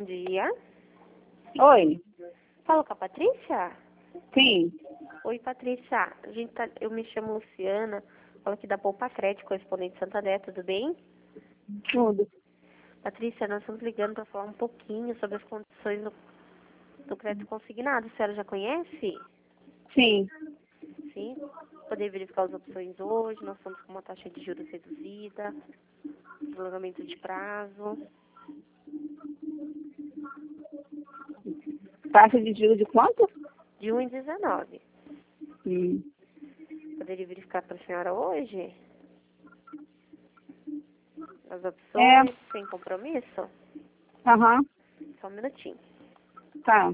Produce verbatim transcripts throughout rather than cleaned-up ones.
dia. Oi. Fala com a Patrícia? Sim. Oi, Patrícia. A gente tá, eu me chamo Luciana, falo aqui da Poupa Crédito, correspondente Santander, tudo bem? Tudo. Patrícia, nós estamos ligando para falar um pouquinho sobre as condições do, do crédito consignado. A senhora já conhece? Sim. Sim. Poder verificar as opções hoje. Nós estamos com uma taxa de juros reduzida, prolongamento de prazo. Taxa de juros de quanto? De um vírgula dezenove. Hum. Poderia verificar para a senhora hoje? As É. opções, sem compromisso? Aham. Só um minutinho. Tá.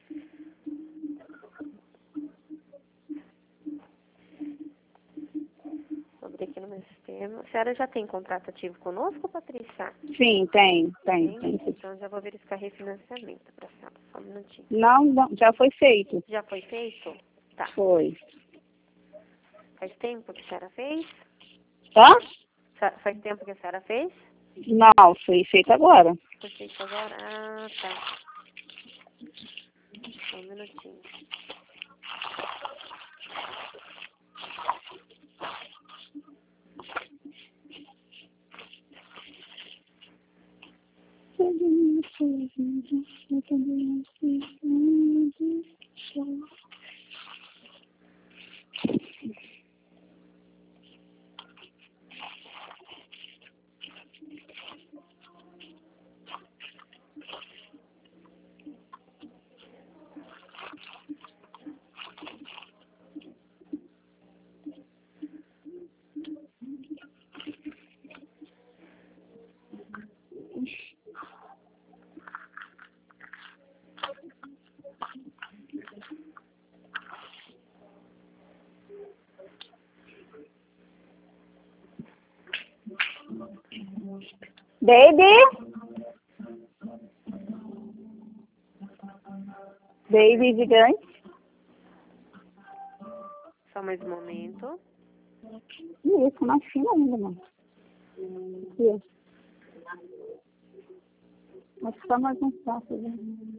Vou abrir aqui no meu sistema. A senhora já tem contrato ativo conosco, Patrícia? Sim, tem, tem, Tem? tem. Então já vou verificar refinanciamento para a senhora. Só um minutinho. Não, não, já foi feito. Já foi feito? Tá. Foi. Faz tempo que a senhora fez? Hã? Fa- Faz tempo que a senhora fez? Não, foi feito agora. Foi feito agora? Ah, tá. Só um minutinho. Baby? Baby gigante? Só mais um momento. Isso, mais fino ainda, mano. Isso. Mas só mais um passo, né?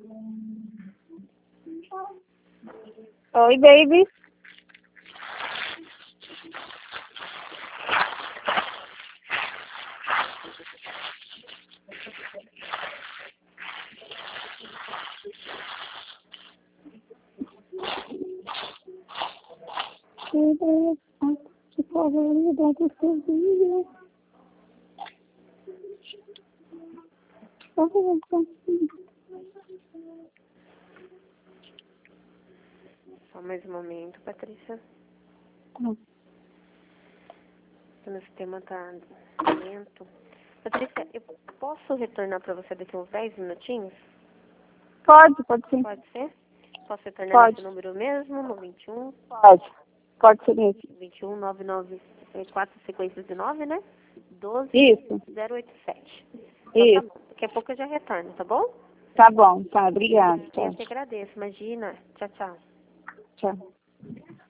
Oi, baby. Que favorita do seu dia. Só mais um momento, Patrícia. Hum. O meu sistema tá lento. Patrícia, eu posso retornar para você daqui uns dez minutinhos? Pode, pode sim. Pode ser? Posso retornar Pode. nesse número mesmo, no vinte e um, Pode. Pode ser isso. vinte e um, nove nove quatro sequências de nove, né? doze Isso. zero oito sete. Então tá Isso. bom. Daqui a pouco eu já retorno, tá bom? Tá bom, tá. Obrigada. Eu Tchau. que agradeço. Imagina. Tchau, tchau. Tchau.